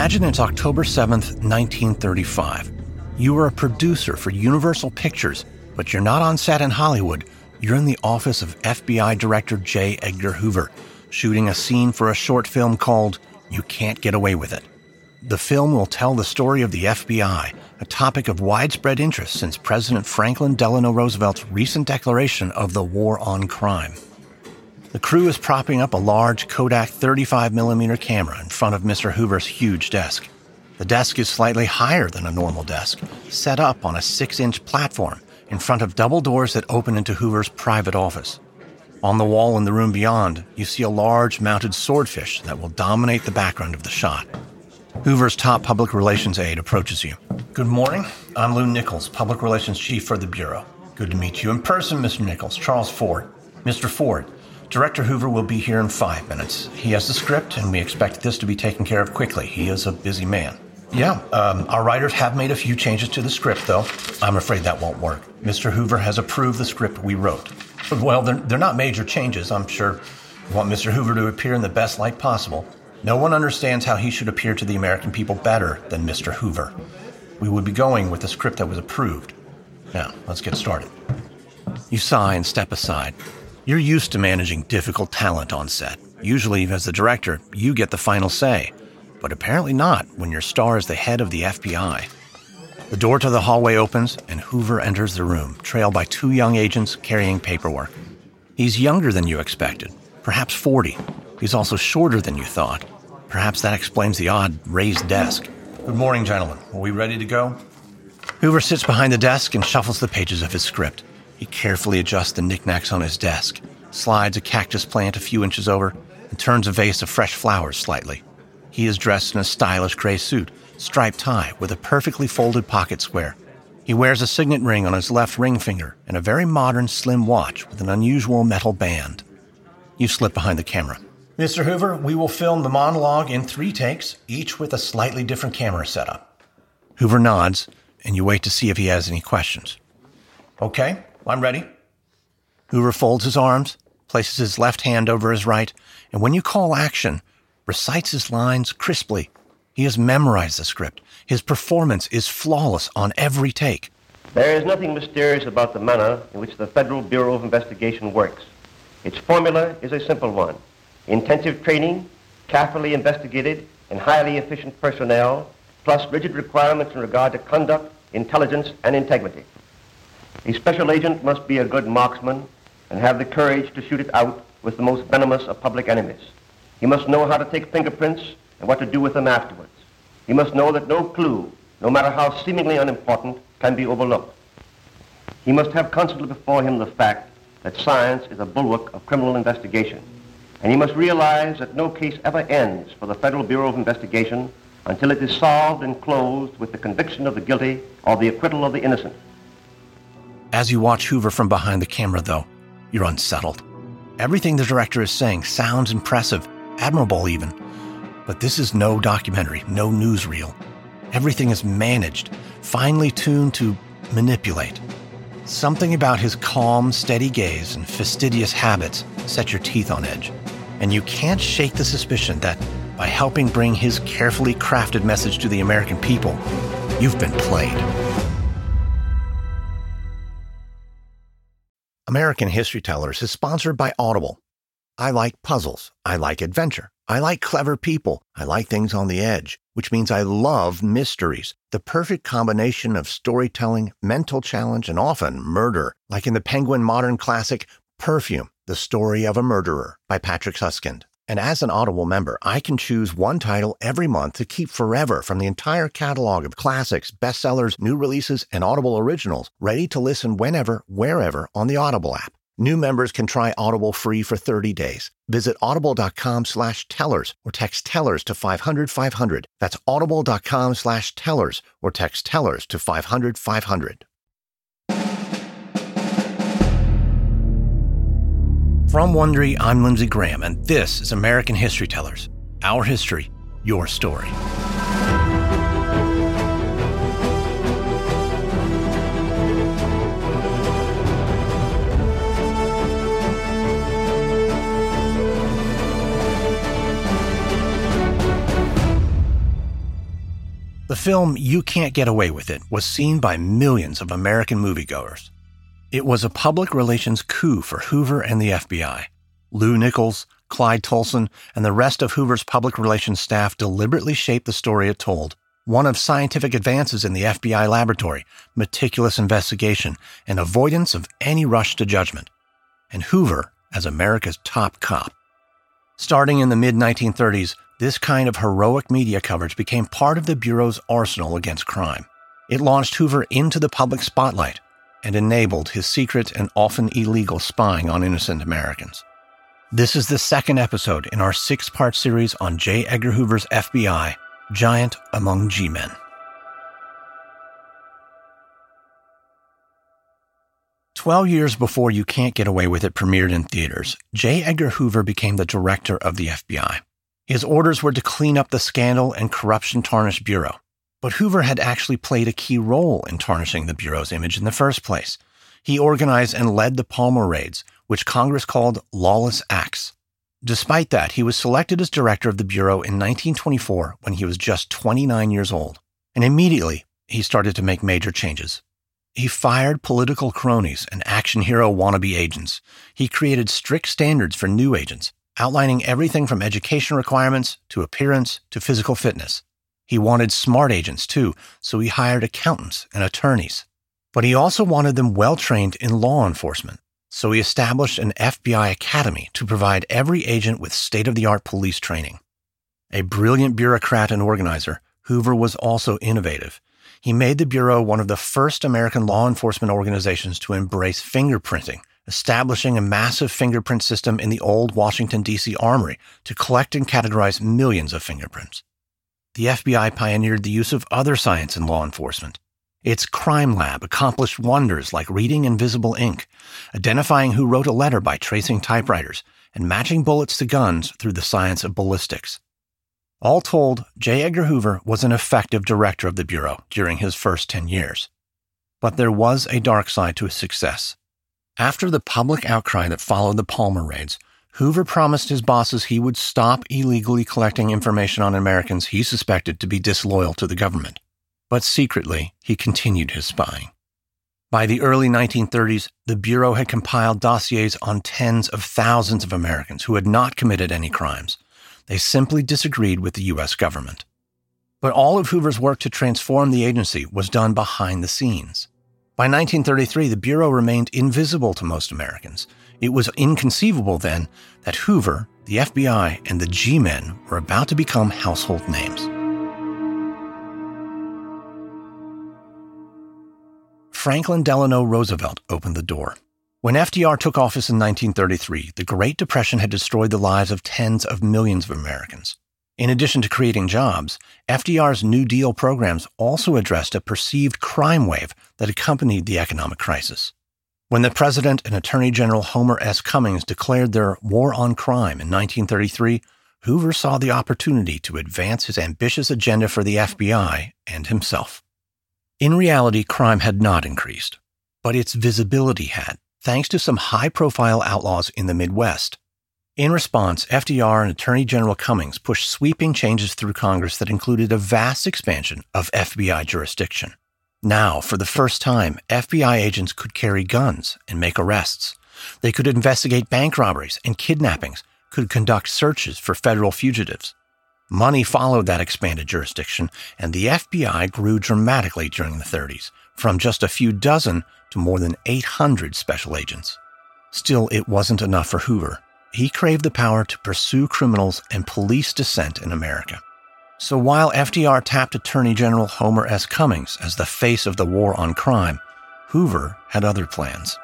Imagine it's October 7th, 1935. You are a producer for Universal Pictures, but you're not on set in Hollywood. You're in the office of FBI Director J. Edgar Hoover, shooting a scene for a short film called You Can't Get Away With It. The film will tell the story of the FBI, a topic of widespread interest since President Franklin Delano Roosevelt's recent declaration of the war on crime. The crew is propping up a large Kodak 35mm camera in front of Mr. Hoover's huge desk. The desk is slightly higher than a normal desk, set up on a 6-inch platform in front of double doors that open into Hoover's private office. On the wall in the room beyond, you see a large mounted swordfish that will dominate the background of the shot. Hoover's top public relations aide approaches you. Good morning. I'm Lou Nichols, Public Relations Chief for the Bureau. Good to meet you in person, Mr. Nichols. Charles Ford. Mr. Ford, Director Hoover will be here in 5 minutes. He has the script, and we expect this to be taken care of quickly. He is a busy man. Our writers have made a few changes to the script, though. I'm afraid that won't work. Mr. Hoover has approved the script we wrote. Well, they're not major changes. I'm sure we want Mr. Hoover to appear in the best light possible. No one understands how he should appear to the American people better than Mr. Hoover. We would be going with the script that was approved. Now, let's get started. You sigh and step aside. You're used to managing difficult talent on set. Usually, as the director, you get the final say. But apparently not when your star is the head of the FBI. The door to the hallway opens, and Hoover enters the room, trailed by 2 young agents carrying paperwork. He's younger than you expected, perhaps 40. He's also shorter than you thought. Perhaps that explains the odd raised desk. Good morning, gentlemen. Are we ready to go? Hoover sits behind the desk and shuffles the pages of his script. He carefully adjusts the knickknacks on his desk, slides a cactus plant a few inches over, and turns a vase of fresh flowers slightly. He is dressed in a stylish gray suit, striped tie with a perfectly folded pocket square. He wears a signet ring on his left ring finger and a very modern slim watch with an unusual metal band. You slip behind the camera. Mr. Hoover, we will film the monologue in 3 takes, each with a slightly different camera setup. Hoover nods, and you wait to see if he has any questions. Okay, I'm ready. Hoover folds his arms, places his left hand over his right, and when you call action, recites his lines crisply. He has memorized the script. His performance is flawless on every take. There is nothing mysterious about the manner in which the Federal Bureau of Investigation works. Its formula is a simple one. Intensive training, carefully investigated, and highly efficient personnel, plus rigid requirements in regard to conduct, intelligence, and integrity. A special agent must be a good marksman and have the courage to shoot it out with the most venomous of public enemies. He must know how to take fingerprints and what to do with them afterwards. He must know that no clue, no matter how seemingly unimportant, can be overlooked. He must have constantly before him the fact that science is a bulwark of criminal investigation. And he must realize that no case ever ends for the Federal Bureau of Investigation until it is solved and closed with the conviction of the guilty or the acquittal of the innocent. As you watch Hoover from behind the camera, though, you're unsettled. Everything the director is saying sounds impressive, admirable even. But this is no documentary, no newsreel. Everything is managed, finely tuned to manipulate. Something about his calm, steady gaze and fastidious habits set your teeth on edge. And you can't shake the suspicion that by helping bring his carefully crafted message to the American people, you've been played. American History Tellers is sponsored by Audible. I like puzzles. I like adventure. I like clever people. I like things on the edge, which means I love mysteries. The perfect combination of storytelling, mental challenge, and often murder, like in the Penguin modern classic Perfume, The Story of a Murderer by Patrick Suskind. And as an Audible member, I can choose one title every month to keep forever from the entire catalog of classics, bestsellers, new releases, and Audible originals, ready to listen whenever, wherever on the Audible app. New members can try Audible free for 30 days. Visit audible.com/tellers or text tellers to 500-500. That's audible.com/tellers or text tellers to 500-500. From Wondery, I'm Lindsey Graham, and this is American History Tellers. Our history, your story. film You Can't Get Away With It was seen by millions of American moviegoers. It was a public relations coup for Hoover and the FBI. Lou Nichols, Clyde Tolson, and the rest of Hoover's public relations staff deliberately shaped the story it told, one of scientific advances in the FBI laboratory, meticulous investigation, and avoidance of any rush to judgment. And Hoover as America's top cop. Starting in the mid-1930s, this kind of heroic media coverage became part of the Bureau's arsenal against crime. It launched Hoover into the public spotlight and enabled his secret and often illegal spying on innocent Americans. This is the second episode in our 6-part series on J. Edgar Hoover's FBI, Giant Among G-Men. "12 years before You Can't Get Away With It premiered in theaters, J. Edgar Hoover became the director of the FBI. His orders were to clean up the scandal and corruption-tarnished Bureau. But Hoover had actually played a key role in tarnishing the Bureau's image in the first place. He organized and led the Palmer raids, which Congress called lawless acts. Despite that, he was selected as director of the Bureau in 1924 when he was just 29 years old. And immediately, he started to make major changes. He fired political cronies and action hero wannabe agents. He created strict standards for new agents, outlining everything from education requirements to appearance to physical fitness. He wanted smart agents too, so he hired accountants and attorneys. But he also wanted them well-trained in law enforcement, so he established an FBI academy to provide every agent with state-of-the-art police training. A brilliant bureaucrat and organizer, Hoover was also innovative. He made the Bureau one of the first American law enforcement organizations to embrace fingerprinting, establishing a massive fingerprint system in the old Washington, D.C. Armory to collect and categorize millions of fingerprints. The FBI pioneered the use of other science in law enforcement. Its crime lab accomplished wonders like reading invisible ink, identifying who wrote a letter by tracing typewriters, and matching bullets to guns through the science of ballistics. All told, J. Edgar Hoover was an effective director of the Bureau during his first 10 years. But there was a dark side to his success. After the public outcry that followed the Palmer raids, Hoover promised his bosses he would stop illegally collecting information on Americans he suspected to be disloyal to the government. But secretly, he continued his spying. By the early 1930s, the Bureau had compiled dossiers on tens of thousands of Americans who had not committed any crimes. They simply disagreed with the U.S. government. But all of Hoover's work to transform the agency was done behind the scenes. By 1933, the Bureau remained invisible to most Americans. It was inconceivable then that Hoover, the FBI, and the G-Men were about to become household names. Franklin Delano Roosevelt opened the door. When FDR took office in 1933, the Great Depression had destroyed the lives of tens of millions of Americans. In addition to creating jobs, FDR's New Deal programs also addressed a perceived crime wave that accompanied the economic crisis. When the President and Attorney General Homer S. Cummings declared their war on crime in 1933, Hoover saw the opportunity to advance his ambitious agenda for the FBI and himself. In reality, crime had not increased, but its visibility had, thanks to some high-profile outlaws in the Midwest. In response, FDR and Attorney General Cummings pushed sweeping changes through Congress that included a vast expansion of FBI jurisdiction. Now, for the first time, FBI agents could carry guns and make arrests. They could investigate bank robberies and kidnappings, could conduct searches for federal fugitives. Money followed that expanded jurisdiction, and the FBI grew dramatically during the 30s, from just a few dozen to more than 800 special agents. Still, it wasn't enough for Hoover. He craved the power to pursue criminals and police dissent in America. So while FDR tapped Attorney General Homer S. Cummings as the face of the war on crime, Hoover had other plans.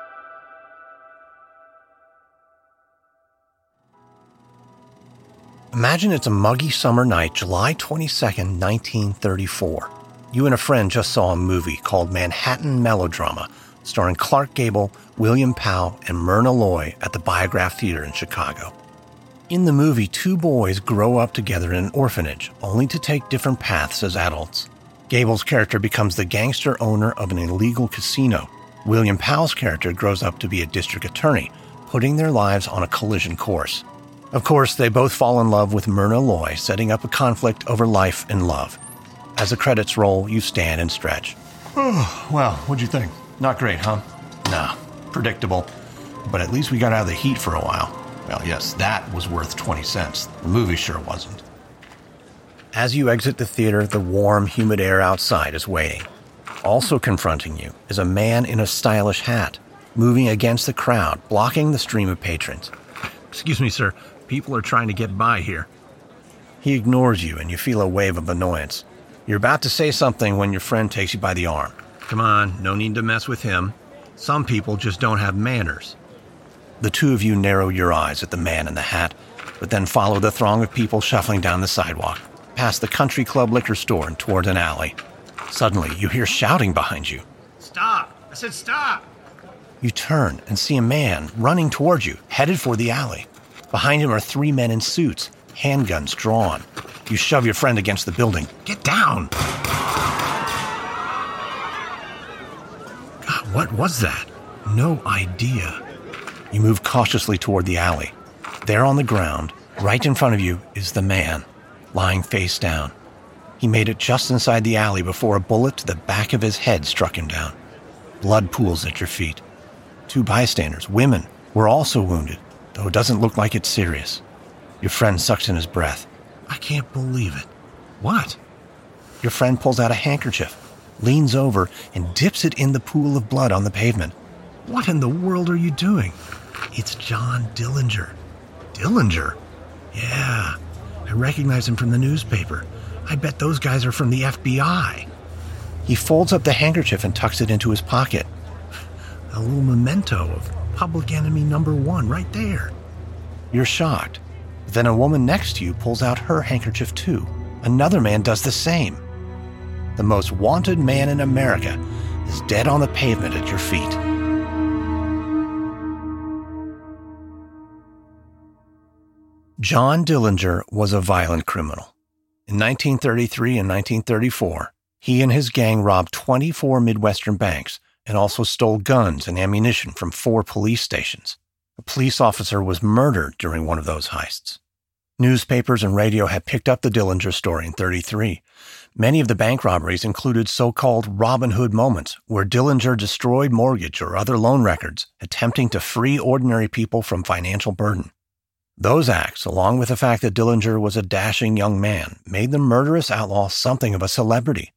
Imagine it's a muggy summer night, July 22nd, 1934. You and a friend just saw a movie called Manhattan Melodrama, starring Clark Gable, William Powell, and Myrna Loy at the Biograph Theater in Chicago. In the movie, two boys grow up together in an orphanage, only to take different paths as adults. Gable's character becomes the gangster owner of an illegal casino. William Powell's character grows up to be a district attorney, putting their lives on a collision course. Of course, they both fall in love with Myrna Loy, setting up a conflict over life and love. As the credits roll, you stand and stretch. Oh, well, what'd you think? Not great, huh? Nah, predictable. But at least we got out of the heat for a while. Well, yes, that was worth 20 cents. The movie sure wasn't. As you exit the theater, the warm, humid air outside is waiting. Also confronting you is a man in a stylish hat, moving against the crowd, blocking the stream of patrons. Excuse me, sir. People are trying to get by here. He ignores you and you feel a wave of annoyance. You're about to say something when your friend takes you by the arm. Come on, no need to mess with him. Some people just don't have manners. The two of you narrow your eyes at the man in the hat, but then follow the throng of people shuffling down the sidewalk, past the country club liquor store and toward an alley. Suddenly, you hear shouting behind you. Stop! I said stop! You turn and see a man running towards you, headed for the alley. Behind him are three men in suits, handguns drawn. You shove your friend against the building. Get down! God, what was that? No idea. You move cautiously toward the alley. There on the ground, right in front of you, is the man, lying face down. He made it just inside the alley before a bullet to the back of his head struck him down. Blood pools at your feet. Two bystanders, women, were also wounded, though it doesn't look like it's serious. Your friend sucks in his breath. I can't believe it. What? Your friend pulls out a handkerchief, leans over, and dips it in the pool of blood on the pavement. What in the world are you doing? It's John Dillinger. Dillinger? Yeah, I recognize him from the newspaper. I bet those guys are from the FBI. He folds up the handkerchief and tucks it into his pocket. A little memento of public enemy number one right there. You're shocked. Then a woman next to you pulls out her handkerchief too. Another man does the same. The most wanted man in America is dead on the pavement at your feet. John Dillinger was a violent criminal. In 1933 and 1934, he and his gang robbed 24 Midwestern banks and also stole guns and ammunition from 4 police stations. A police officer was murdered during one of those heists. Newspapers and radio had picked up the Dillinger story in 1933. Many of the bank robberies included so-called Robin Hood moments, where Dillinger destroyed mortgage or other loan records, attempting to free ordinary people from financial burden. Those acts, along with the fact that Dillinger was a dashing young man, made the murderous outlaw something of a celebrity.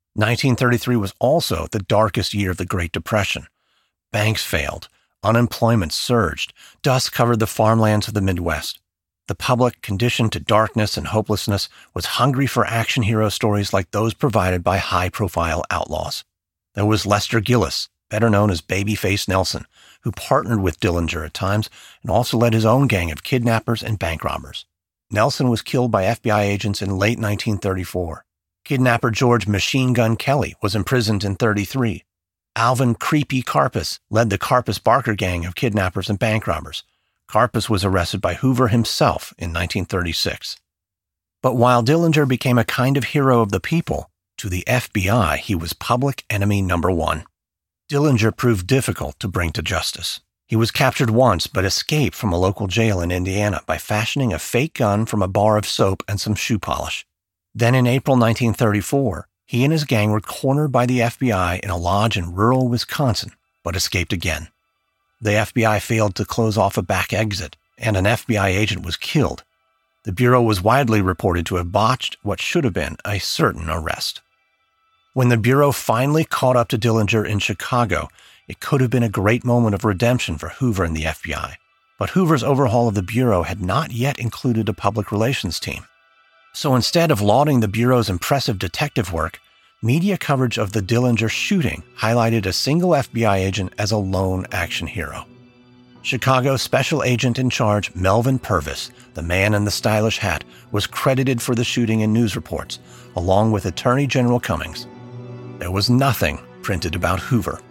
1933 was also the darkest year of the Great Depression. Banks failed, unemployment surged, dust covered the farmlands of the Midwest. The public, conditioned to darkness and hopelessness, was hungry for action hero stories like those provided by high-profile outlaws. There was Lester Gillis, better known as Babyface Nelson, who partnered with Dillinger at times and also led his own gang of kidnappers and bank robbers. Nelson was killed by FBI agents in late 1934. Kidnapper George Machine Gun Kelly was imprisoned in 1933. Alvin Creepy Karpus led the Karpus Barker gang of kidnappers and bank robbers. Karpus was arrested by Hoover himself in 1936. But while Dillinger became a kind of hero of the people, to the FBI he was public enemy number one. Dillinger proved difficult to bring to justice. He was captured once but escaped from a local jail in Indiana by fashioning a fake gun from a bar of soap and some shoe polish. Then in April 1934, he and his gang were cornered by the FBI in a lodge in rural Wisconsin, but escaped again. The FBI failed to close off a back exit, and an FBI agent was killed. The Bureau was widely reported to have botched what should have been a certain arrest. When the Bureau finally caught up to Dillinger in Chicago, it could have been a great moment of redemption for Hoover and the FBI. But Hoover's overhaul of the Bureau had not yet included a public relations team. So instead of lauding the Bureau's impressive detective work, media coverage of the Dillinger shooting highlighted a single FBI agent as a lone action hero. Chicago Special Agent in Charge Melvin Purvis, the man in the stylish hat, was credited for the shooting in news reports, along with Attorney General Cummings. There was nothing printed about Hoover.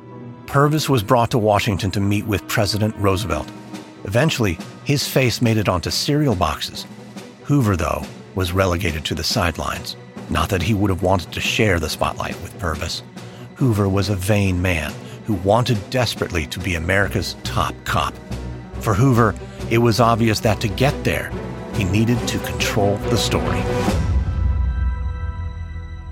Purvis was brought to Washington to meet with President Roosevelt. Eventually, his face made it onto cereal boxes. Hoover, though, was relegated to the sidelines. Not that he would have wanted to share the spotlight with Purvis. Hoover was a vain man who wanted desperately to be America's top cop. For Hoover, it was obvious that to get there, he needed to control the story.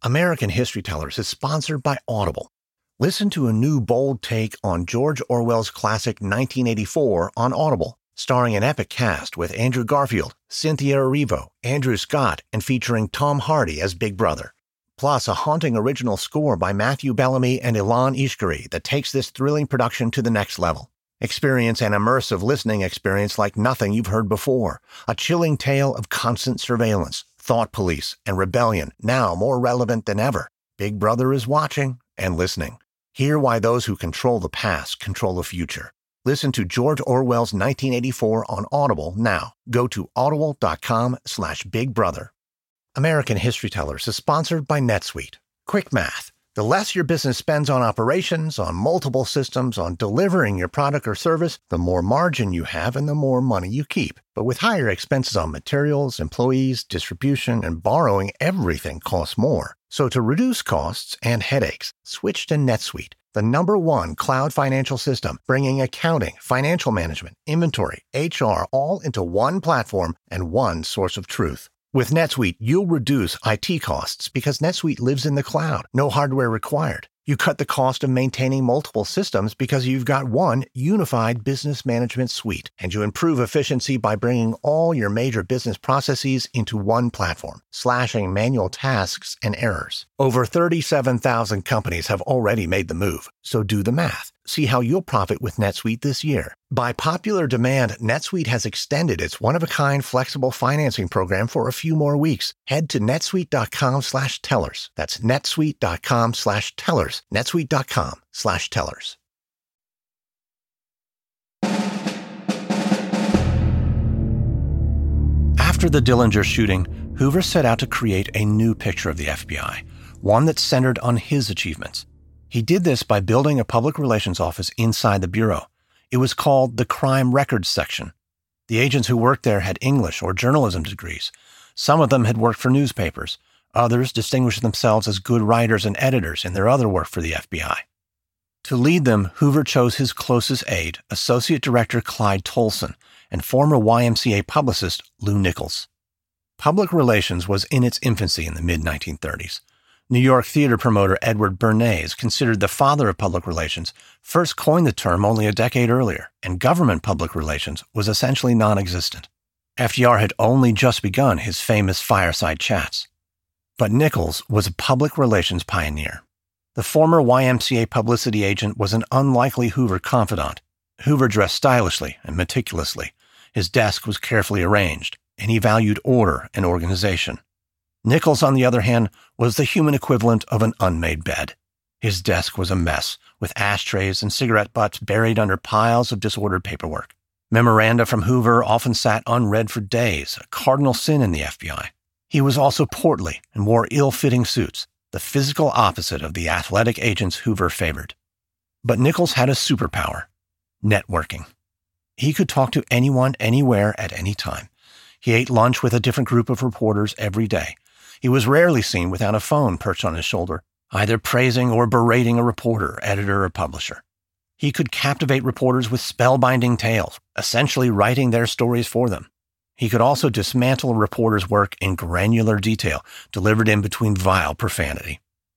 American History Tellers is sponsored by Audible. Listen to a new bold take on George Orwell's classic 1984 on Audible, starring an epic cast with Andrew Garfield, Cynthia Erivo, Andrew Scott, and featuring Tom Hardy as Big Brother. Plus, a haunting original score by Matthew Bellamy and Ilan Ishkari that takes this thrilling production to the next level. Experience an immersive listening experience like nothing you've heard before. A chilling tale of constant surveillance, thought police, and rebellion, now more relevant than ever. Big Brother is watching and listening. Hear why those who control the past control the future. Listen to George Orwell's 1984 on Audible now. Go to audible.com/bigbrother. American History Tellers is sponsored by NetSuite. Quick math. The less your business spends on operations, on multiple systems, on delivering your product or service, the more margin you have and the more money you keep. But with higher expenses on materials, employees, distribution, and borrowing, everything costs more. So to reduce costs and headaches, switch to NetSuite, the #1 cloud financial system, bringing accounting, financial management, inventory, HR, all into one platform and one source of truth. With NetSuite, you'll reduce IT costs because NetSuite lives in the cloud, no hardware required. You cut the cost of maintaining multiple systems because you've got one unified business management suite, and you improve efficiency by bringing all your major business processes into one platform, slashing manual tasks and errors. Over 37,000 companies have already made the move, so do the math. See how you'll profit with NetSuite this year. By popular demand, NetSuite has extended its one-of-a-kind flexible financing program for a few more weeks. Head to netsuite.com/tellers. That's netsuite.com/tellers. netsuite.com/tellers. After the Dillinger shooting, Hoover set out to create a new picture of the FBI, one that centered on his achievements. He did this by building a public relations office inside the Bureau. It was called the Crime Records Section. The agents who worked there had English or journalism degrees. Some of them had worked for newspapers. Others distinguished themselves as good writers and editors in their other work for the FBI. To lead them, Hoover chose his closest aide, Associate Director Clyde Tolson, and former YMCA publicist Lou Nichols. Public relations was in its infancy in the mid-1930s. New York theater promoter Edward Bernays, considered the father of public relations, first coined the term only a decade earlier, and government public relations was essentially non-existent. FDR had only just begun his famous fireside chats. But Nichols was a public relations pioneer. The former YMCA publicity agent was an unlikely Hoover confidant. Hoover dressed stylishly and meticulously. His desk was carefully arranged, and he valued order and organization. Nichols, on the other hand, was the human equivalent of an unmade bed. His desk was a mess, with ashtrays and cigarette butts buried under piles of disordered paperwork. Memoranda from Hoover often sat unread for days, a cardinal sin in the FBI. He was also portly and wore ill-fitting suits, the physical opposite of the athletic agents Hoover favored. But Nichols had a superpower: networking. He could talk to anyone, anywhere, at any time. He ate lunch with a different group of reporters every day. He was rarely seen without a phone perched on his shoulder, either praising or berating a reporter, editor, or publisher. He could captivate reporters with spellbinding tales, essentially writing their stories for them. He could also dismantle a reporter's work in granular detail, delivered in between vile profanity.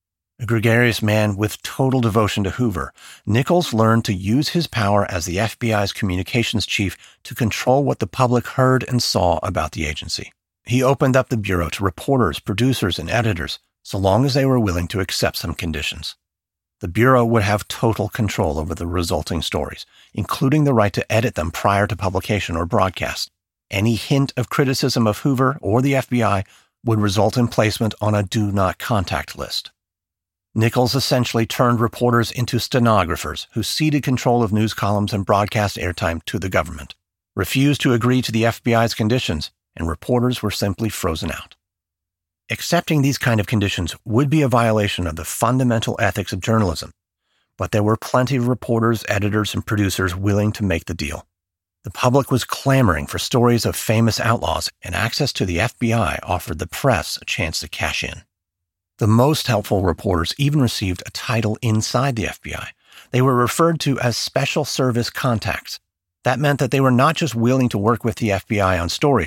A gregarious man with total devotion to Hoover, Nichols learned to use his power as the FBI's communications chief to control what the public heard and saw about the agency. He opened up the Bureau to reporters, producers, and editors, so long as they were willing to accept some conditions. The Bureau would have total control over the resulting stories, including the right to edit them prior to publication or broadcast. Any hint of criticism of Hoover or the FBI would result in placement on a do not contact list. Nichols essentially turned reporters into stenographers who ceded control of news columns and broadcast airtime to the government, refused to agree to the FBI's conditions, and reporters were simply frozen out. Accepting these kind of conditions would be a violation of the fundamental ethics of journalism, but there were plenty of reporters, editors, and producers willing to make the deal. The public was clamoring for stories of famous outlaws, and access to the FBI offered the press a chance to cash in. The most helpful reporters even received a title inside the FBI. They were referred to as Special Service Contacts. That meant that they were not just willing to work with the FBI on stories,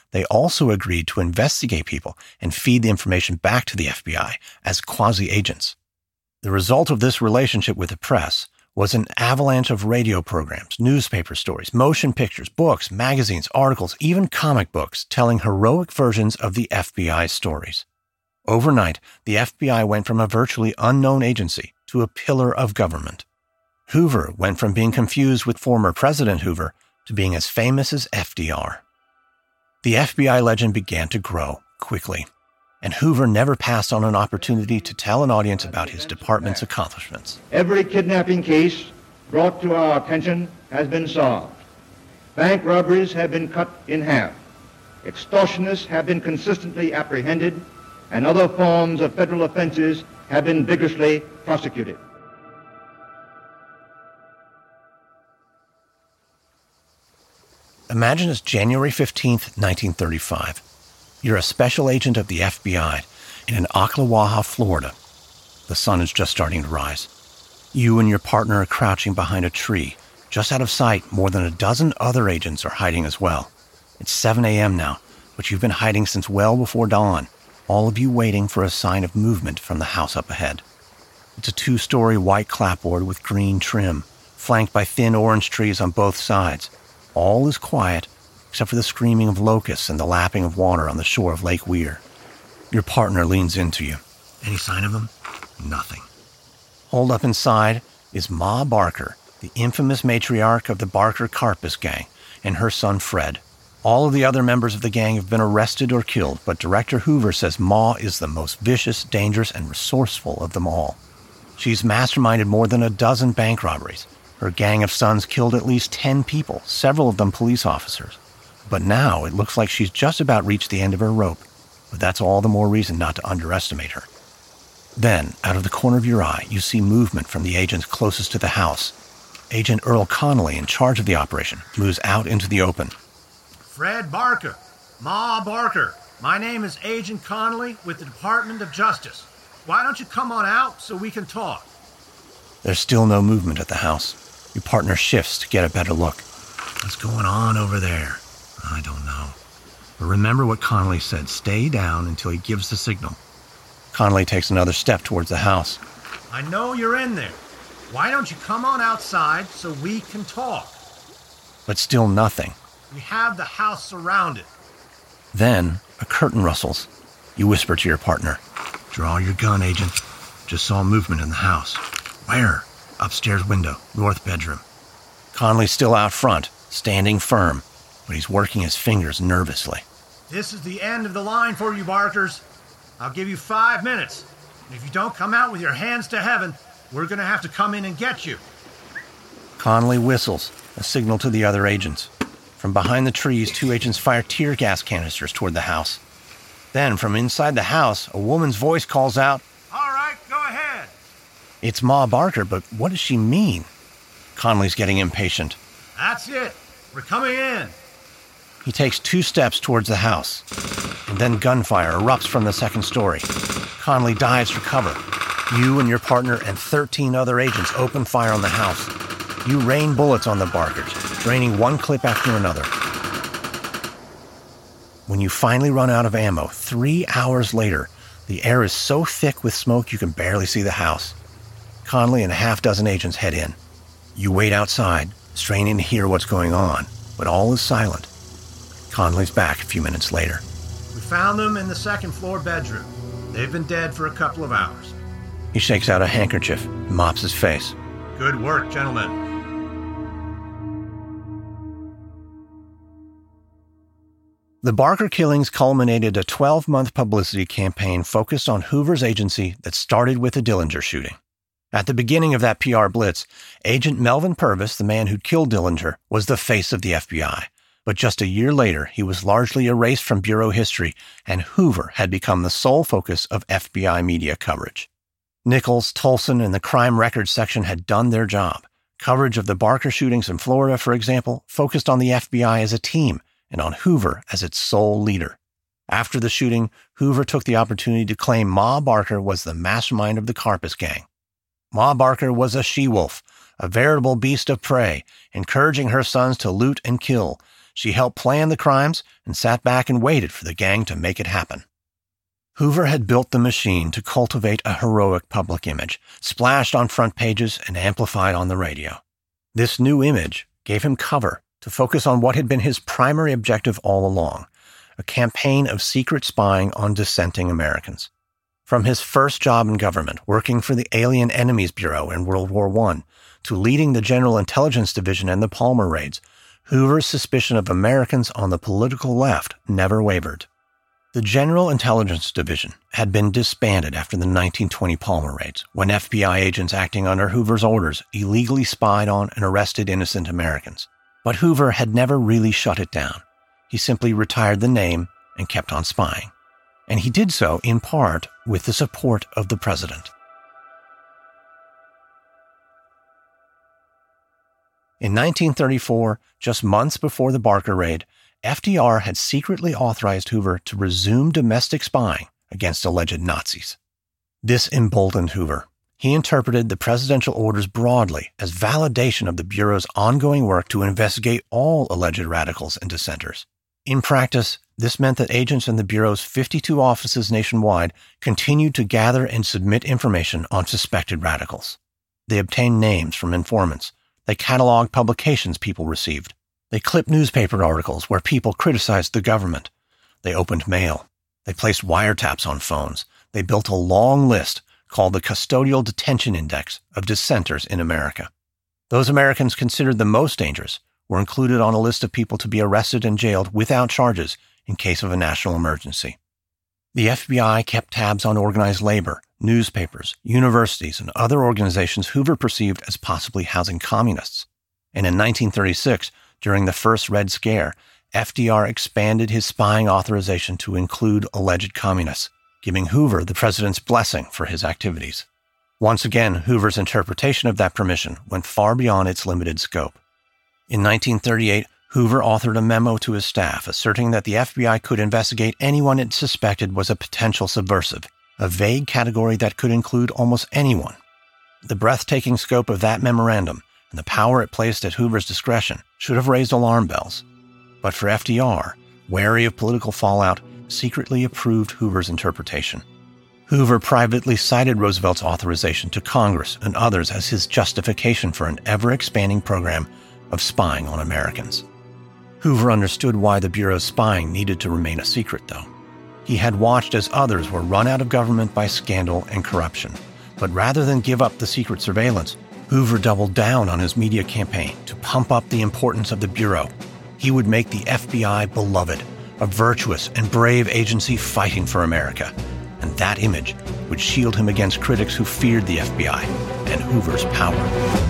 they also agreed to investigate people and feed the information back to the FBI as quasi-agents. The result of this relationship with the press was an avalanche of radio programs, newspaper stories, motion pictures, books, magazines, articles, even comic books telling heroic versions of the FBI's stories. Overnight, the FBI went from a virtually unknown agency to a pillar of government. Hoover went from being confused with former President Hoover to being as famous as FDR. The FBI legend began to grow quickly, and Hoover never passed on an opportunity to tell an audience about his department's accomplishments. Every kidnapping case brought to our attention has been solved. Bank robberies have been cut in half. Extortionists have been consistently apprehended, and other forms of federal offenses have been vigorously prosecuted. Imagine it's January 15th, 1935. You're a special agent of the FBI in Ocklawaha, Florida. The sun is just starting to rise. You and your partner are crouching behind a tree. Just out of sight, more than a dozen other agents are hiding as well. It's 7 a.m. now, but you've been hiding since well before dawn, all of you waiting for a sign of movement from the house up ahead. It's a 2-story white clapboard with green trim, flanked by thin orange trees on both sides. All is quiet, except for the screaming of locusts and the lapping of water on the shore of Lake Weir. Your partner leans into you. Any sign of him? Nothing. Holed up inside is Ma Barker, the infamous matriarch of the Barker Karpis gang, and her son Fred. All of the other members of the gang have been arrested or killed, but Director Hoover says Ma is the most vicious, dangerous, and resourceful of them all. She's masterminded more than a dozen bank robberies. Her gang of sons killed at least 10 people, several of them police officers. But now it looks like she's just about reached the end of her rope, but that's all the more reason not to underestimate her. Then, out of the corner of your eye, you see movement from the agents closest to the house. Agent Earl Connolly, in charge of the operation, moves out into the open. Fred Barker, Ma Barker. My name is Agent Connolly with the Department of Justice. Why don't you come on out so we can talk? There's still no movement at the house. Your partner shifts to get a better look. What's going on over there? I don't know. But remember what Connolly said. Stay down until he gives the signal. Connolly takes another step towards the house. I know you're in there. Why don't you come on outside so we can talk? But still nothing. We have the house surrounded. Then a curtain rustles. You whisper to your partner. Draw your gun, Agent. Just saw movement in the house. Where? Upstairs window, north bedroom. Connolly's still out front, standing firm, but he's working his fingers nervously. This is the end of the line for you, Barkers. I'll give you 5 minutes. And if you don't come out with your hands to heaven, we're going to have to come in and get you. Connolly whistles, a signal to the other agents. From behind the trees, 2 agents fire tear gas canisters toward the house. Then, from inside the house, a woman's voice calls out, All right, go ahead. It's Ma Barker, but what does she mean? Connolly's getting impatient. That's it. We're coming in. He takes 2 steps towards the house, and then gunfire erupts from the second story. Connolly dives for cover. You and your partner and 13 other agents open fire on the house. You rain bullets on the Barkers, draining one clip after another. When you finally run out of ammo, 3 hours later, the air is so thick with smoke you can barely see the house. Connolly and a half-dozen agents head in. You wait outside, straining to hear what's going on, but all is silent. Connolly's back a few minutes later. We found them in the second-floor bedroom. They've been dead for a couple of hours. He shakes out a handkerchief and mops his face. Good work, gentlemen. The Barker killings culminated a 12-month publicity campaign focused on Hoover's agency that started with the Dillinger shooting. At the beginning of that PR blitz, Agent Melvin Purvis, the man who'd killed Dillinger, was the face of the FBI. But just a year later, he was largely erased from bureau history, and Hoover had become the sole focus of FBI media coverage. Nichols, Tolson, and the crime records section had done their job. Coverage of the Barker shootings in Florida, for example, focused on the FBI as a team and on Hoover as its sole leader. After the shooting, Hoover took the opportunity to claim Ma Barker was the mastermind of the Karpis gang. Ma Barker was a she-wolf, a veritable beast of prey, encouraging her sons to loot and kill. She helped plan the crimes and sat back and waited for the gang to make it happen. Hoover had built the machine to cultivate a heroic public image, splashed on front pages and amplified on the radio. This new image gave him cover to focus on what had been his primary objective all along, a campaign of secret spying on dissenting Americans. From his first job in government, working for the Alien Enemies Bureau in World War I, to leading the General Intelligence Division and the Palmer raids, Hoover's suspicion of Americans on the political left never wavered. The General Intelligence Division had been disbanded after the 1920 Palmer raids, when FBI agents acting under Hoover's orders illegally spied on and arrested innocent Americans. But Hoover had never really shut it down. He simply retired the name and kept on spying. And he did so in part with the support of the president. In 1934, just months before the Barker raid, FDR had secretly authorized Hoover to resume domestic spying against alleged Nazis. This emboldened Hoover. He interpreted the presidential orders broadly as validation of the Bureau's ongoing work to investigate all alleged radicals and dissenters. In practice, this meant that agents in the Bureau's 52 offices nationwide continued to gather and submit information on suspected radicals. They obtained names from informants. They cataloged publications people received. They clipped newspaper articles where people criticized the government. They opened mail. They placed wiretaps on phones. They built a long list called the Custodial Detention Index of dissenters in America. Those Americans considered the most dangerous were included on a list of people to be arrested and jailed without charges in case of a national emergency. The FBI kept tabs on organized labor, newspapers, universities, and other organizations Hoover perceived as possibly housing communists. And in 1936, during the first Red Scare, FDR expanded his spying authorization to include alleged communists, giving Hoover the president's blessing for his activities. Once again, Hoover's interpretation of that permission went far beyond its limited scope. In 1938, Hoover authored a memo to his staff asserting that the FBI could investigate anyone it suspected was a potential subversive, a vague category that could include almost anyone. The breathtaking scope of that memorandum and the power it placed at Hoover's discretion should have raised alarm bells. But for FDR, wary of political fallout, secretly approved Hoover's interpretation. Hoover privately cited Roosevelt's authorization to Congress and others as his justification for an ever-expanding program of spying on Americans. Hoover understood why the Bureau's spying needed to remain a secret, though. He had watched as others were run out of government by scandal and corruption. But rather than give up the secret surveillance, Hoover doubled down on his media campaign to pump up the importance of the Bureau. He would make the FBI beloved, a virtuous and brave agency fighting for America. And that image would shield him against critics who feared the FBI and Hoover's power.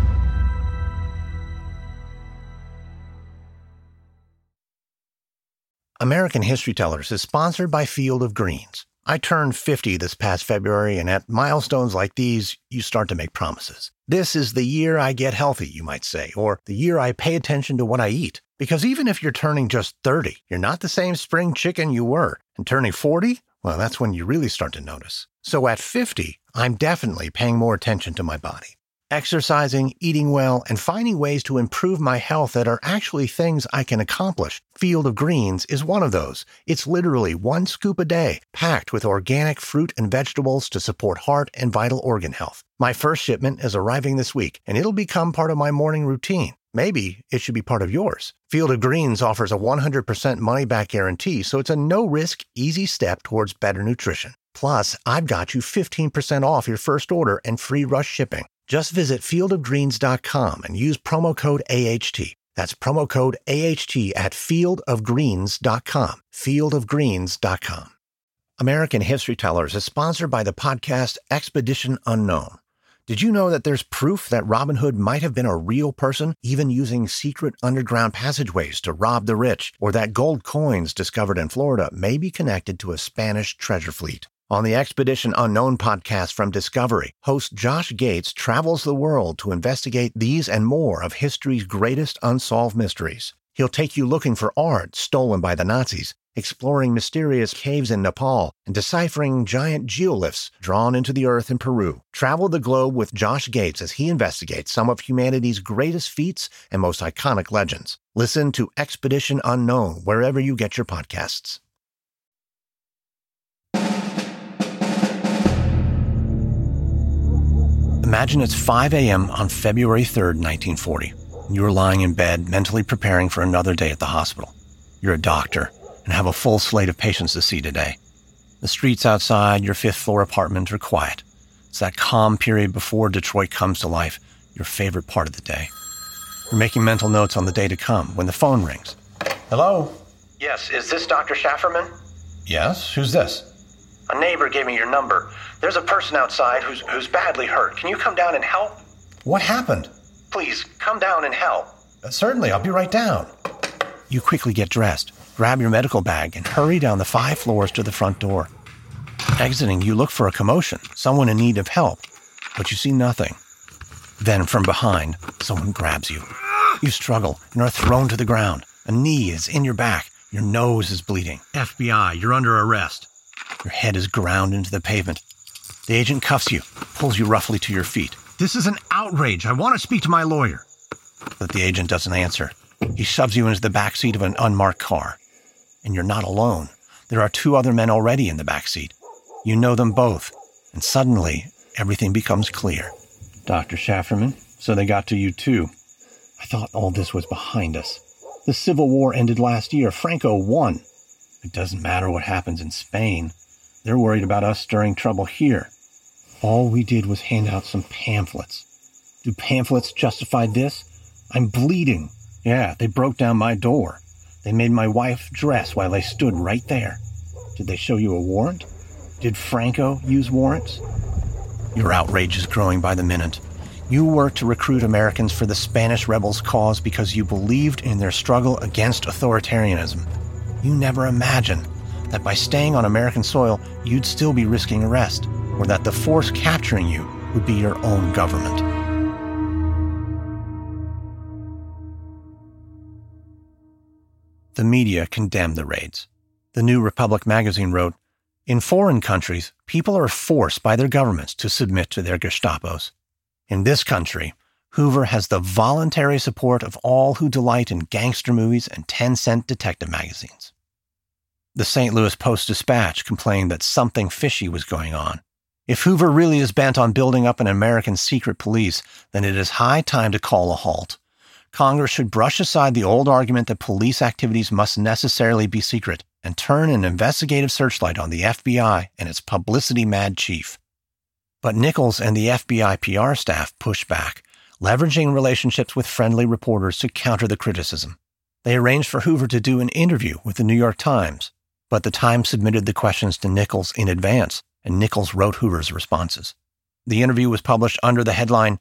American History Tellers is sponsored by Field of Greens. I turned 50 this past February, and at milestones like these, you start to make promises. This is the year I get healthy, you might say, or the year I pay attention to what I eat. Because even if you're turning just 30, you're not the same spring chicken you were. And turning 40, well, that's when you really start to notice. So at 50, I'm definitely paying more attention to my body. Exercising, eating well, and finding ways to improve my health that are actually things I can accomplish. Field of Greens is one of those. It's literally 1 scoop a day, packed with organic fruit and vegetables to support heart and vital organ health. My first shipment is arriving this week, and it'll become part of my morning routine. Maybe it should be part of yours. Field of Greens offers a 100% money-back guarantee, so it's a no-risk, easy step towards better nutrition. Plus, I've got you 15% off your first order and free rush shipping. Just visit fieldofgreens.com and use promo code AHT. That's promo code AHT at fieldofgreens.com. Fieldofgreens.com. American History Tellers is sponsored by the podcast Expedition Unknown. Did you know that there's proof that Robin Hood might have been a real person, even using secret underground passageways to rob the rich, or that gold coins discovered in Florida may be connected to a Spanish treasure fleet? On the Expedition Unknown podcast from Discovery, host Josh Gates travels the world to investigate these and more of history's greatest unsolved mysteries. He'll take you looking for art stolen by the Nazis, exploring mysterious caves in Nepal, and deciphering giant geoliths drawn into the earth in Peru. Travel the globe with Josh Gates as he investigates some of humanity's greatest feats and most iconic legends. Listen to Expedition Unknown wherever you get your podcasts. Imagine it's 5 a.m. on February 3rd, 1940. You are lying in bed, mentally preparing for another day at the hospital. You're a doctor and have a full slate of patients to see today. The streets outside your fifth-floor apartment are quiet. It's that calm period before Detroit comes to life, your favorite part of the day. You're making mental notes on the day to come when the phone rings. Hello? Yes, is this Dr. Schafferman? Yes? Who's this? A neighbor gave me your number. There's a person outside who's badly hurt. Can you come down and help? What happened? Please, come down and help. Certainly, I'll be right down. You quickly get dressed, grab your medical bag, and hurry down the 5 floors to the front door. Exiting, you look for a commotion, someone in need of help, but you see nothing. Then, from behind, someone grabs you. You struggle and are thrown to the ground. A knee is in your back. Your nose is bleeding. FBI, you're under arrest. Your head is ground into the pavement. The agent cuffs you, pulls you roughly to your feet. This is an outrage. I want to speak to my lawyer. But the agent doesn't answer. He shoves you into the back seat of an unmarked car. And you're not alone. There are 2 other men already in the back seat. You know them both. And suddenly, everything becomes clear. Dr. Schafferman, so they got to you too. I thought all this was behind us. The Civil War ended last year. Franco won. It doesn't matter what happens in Spain. They're worried about us stirring trouble here. All we did was hand out some pamphlets. Do pamphlets justify this? I'm bleeding. Yeah, they broke down my door. They made my wife dress while they stood right there. Did they show you a warrant? Did Franco use warrants? Your outrage is growing by the minute. You worked to recruit Americans for the Spanish rebels' cause because you believed in their struggle against authoritarianism. You never imagined that by staying on American soil, you'd still be risking arrest, or that the force capturing you would be your own government. The media condemned the raids. The New Republic magazine wrote, "In foreign countries, people are forced by their governments to submit to their Gestapos. In this country, Hoover has the voluntary support of all who delight in gangster movies and 10-cent detective magazines." The St. Louis Post-Dispatch complained that something fishy was going on. If Hoover really is bent on building up an American secret police, then it is high time to call a halt. Congress should brush aside the old argument that police activities must necessarily be secret and turn an investigative searchlight on the FBI and its publicity-mad chief. But Nichols and the FBI PR staff pushed back, leveraging relationships with friendly reporters to counter the criticism. They arranged for Hoover to do an interview with the New York Times, but the Times submitted the questions to Nichols in advance, and Nichols wrote Hoover's responses. The interview was published under the headline,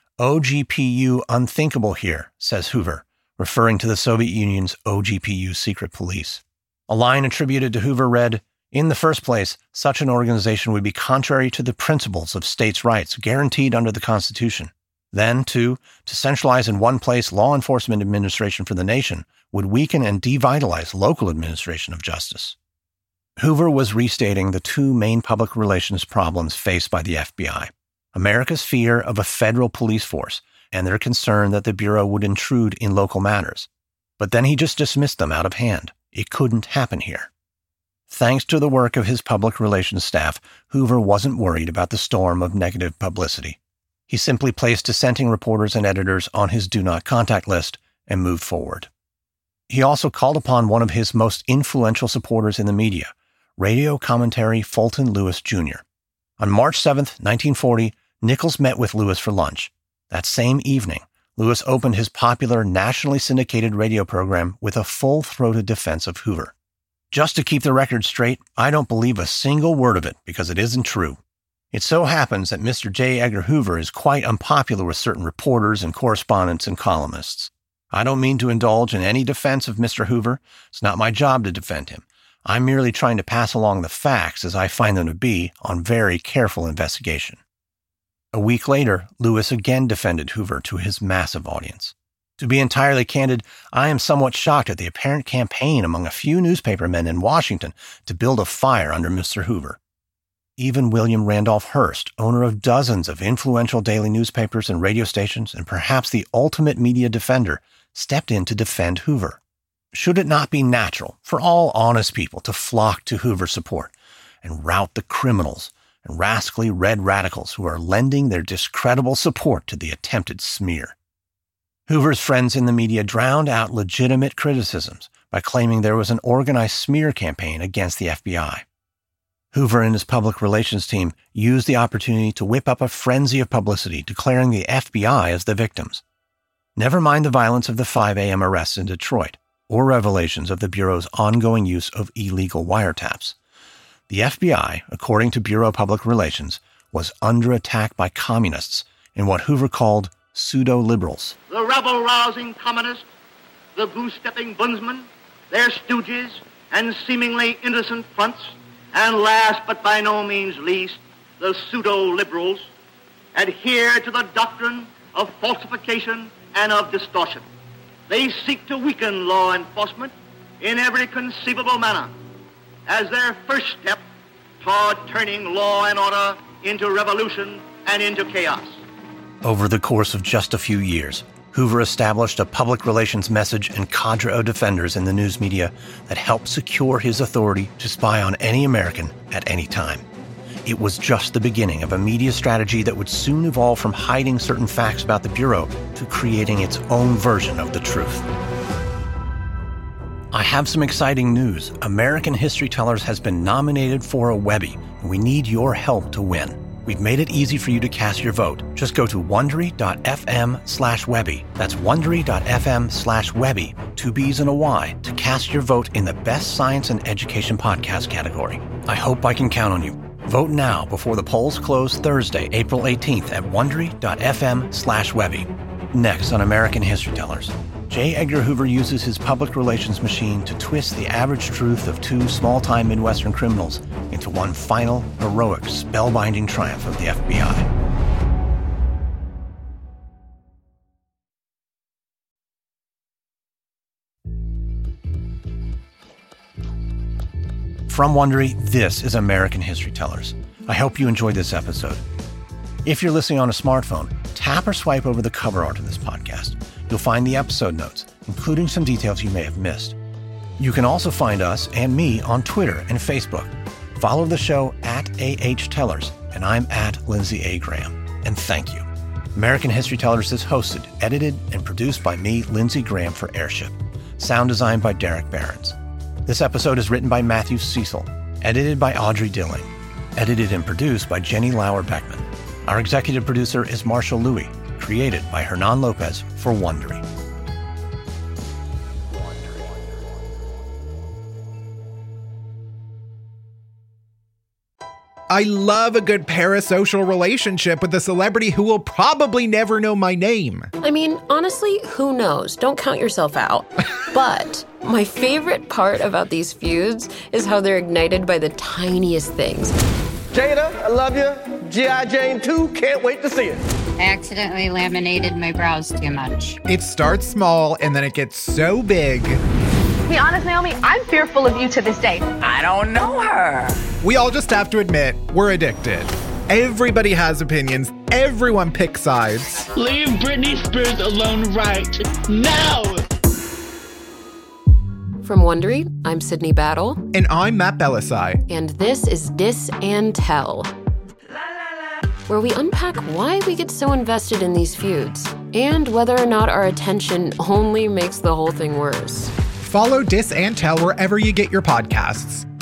"OGPU Unthinkable Here," says Hoover, referring to the Soviet Union's OGPU secret police. A line attributed to Hoover read, "In the first place, such an organization would be contrary to the principles of states' rights guaranteed under the Constitution. Then, two, to centralize in one place law enforcement administration for the nation would weaken and devitalize local administration of justice." Hoover was restating the 2 main public relations problems faced by the FBI: America's fear of a federal police force and their concern that the Bureau would intrude in local matters. But then he just dismissed them out of hand. It couldn't happen here. Thanks to the work of his public relations staff, Hoover wasn't worried about the storm of negative publicity. He simply placed dissenting reporters and editors on his do not contact list and moved forward. He also called upon one of his most influential supporters in the media, radio commentary Fulton Lewis Jr. On March 7, 1940, Nichols met with Lewis for lunch. That same evening, Lewis opened his popular nationally syndicated radio program with a full-throated defense of Hoover. "Just to keep the record straight, I don't believe a single word of it because it isn't true. It so happens that Mr. J. Edgar Hoover is quite unpopular with certain reporters and correspondents and columnists. I don't mean to indulge in any defense of Mr. Hoover. It's not my job to defend him. I'm merely trying to pass along the facts as I find them to be on very careful investigation." A week later, Lewis again defended Hoover to his massive audience. To be entirely candid, I am somewhat shocked at the apparent campaign among a few newspapermen in Washington to build a fire under Mr. Hoover. Even William Randolph Hearst, owner of dozens of influential daily newspapers and radio stations, and perhaps the ultimate media defender, stepped in to defend Hoover. Should it not be natural for all honest people to flock to Hoover's support and rout the criminals and rascally red radicals who are lending their discreditable support to the attempted smear? Hoover's friends in the media drowned out legitimate criticisms by claiming there was an organized smear campaign against the FBI. Hoover and his public relations team used the opportunity to whip up a frenzy of publicity declaring the FBI as the victims. Never mind the violence of the 5 a.m. arrests in Detroit, or revelations of the Bureau's ongoing use of illegal wiretaps. The FBI, according to Bureau Public Relations, was under attack by communists in what Hoover called pseudo-liberals. The rebel-rousing communists, the goose-stepping bunsmen, their stooges, and seemingly innocent fronts, and last but by no means least, the pseudo-liberals, adhere to the doctrine of falsification and of distortion. They seek to weaken law enforcement in every conceivable manner as their first step toward turning law and order into revolution and into chaos. Over the course of just a few years, Hoover established a public relations message and cadre of defenders in the news media that helped secure his authority to spy on any American at any time. It was just the beginning of a media strategy that would soon evolve from hiding certain facts about the Bureau to creating its own version of the truth. I have some exciting news. American History Tellers has been nominated for a Webby, and we need your help to win. We've made it easy for you to cast your vote. Just go to Wondery.fm/Webby. That's Wondery.fm/Webby, 2 B's and a Y, to cast your vote in the Best Science and Education Podcast category. I hope I can count on you. Vote now before the polls close Thursday, April 18th at Wondery.fm/Webby. Next on American History Tellers, J. Edgar Hoover uses his public relations machine to twist the average truth of 2 small-time Midwestern criminals into one final, heroic, spellbinding triumph of the FBI. From Wondery, this is American History Tellers. I hope you enjoyed this episode. If you're listening on a smartphone, tap or swipe over the cover art of this podcast. You'll find the episode notes, including some details you may have missed. You can also find us and me on Twitter and Facebook. Follow the show at AHTellers, and I'm at Lindsay A. Graham. And thank you. American History Tellers is hosted, edited, and produced by me, Lindsay Graham, for Airship. Sound designed by Derek Behrens. This episode is written by Matthew Cecil, edited by Audrey Dilling, edited and produced by Jenny Lauer Beckman. Our executive producer is Marshall Louis, created by Hernan Lopez for Wondery. I love a good parasocial relationship with a celebrity who will probably never know my name. I mean, honestly, who knows? Don't count yourself out. But my favorite part about these feuds is how they're ignited by the tiniest things. Jada, I love you. G.I. Jane 2, can't wait to see it. I accidentally laminated my brows too much. It starts small and then it gets so big. To be honest, Naomi, I'm fearful of you to this day. I don't know her. We all just have to admit, we're addicted. Everybody has opinions. Everyone picks sides. Leave Britney Spears alone right now! From Wondery, I'm Sydney Battle. And I'm Matt Belisai. And this is Dis and Tell, where we unpack why we get so invested in these feuds and whether or not our attention only makes the whole thing worse. Follow Dis and Tell wherever you get your podcasts.